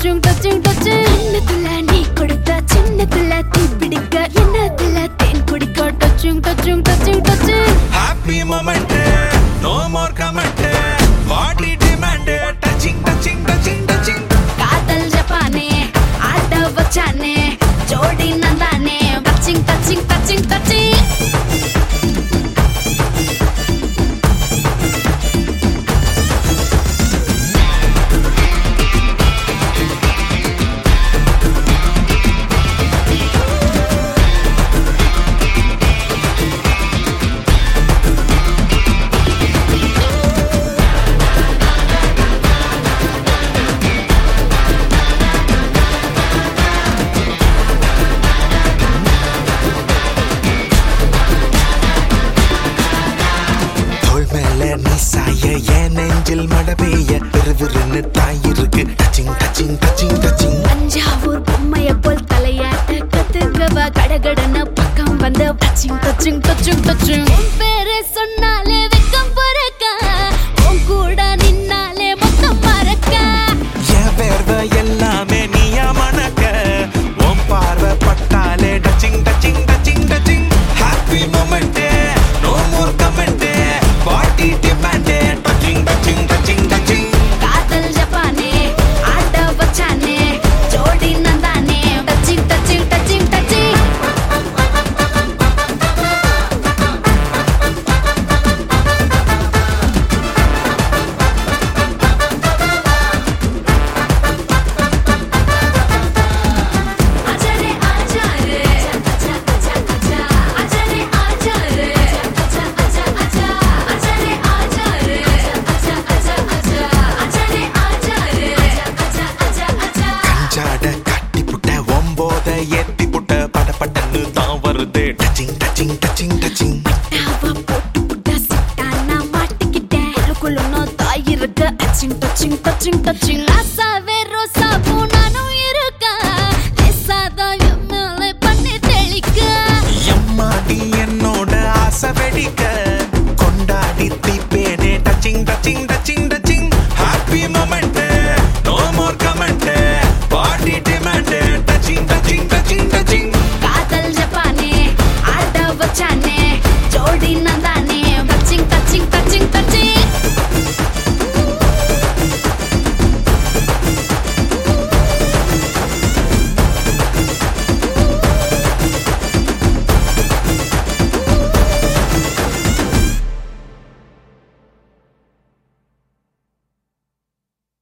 touching என்னத்துல நீ கொடுத்த சின்னத்துல தீ பிடிக்க என்னத்துல தேன் குடிக்க touching happy moment no more comment what it demand touching காதல் ஜப்பானே ஆட வச்சானே ஜோடி நந்தானே touching நீ சாய என் நெஞ்சில் மழை பெய்ய விறுவிறுன்னு தாயிருக்கு டச்சிங் தஞ்சாவூர் பொம்மைய போல் தலையாட்ட கத்துக்கவா கடகடன பக்கம் வந்த touching உன் பேரு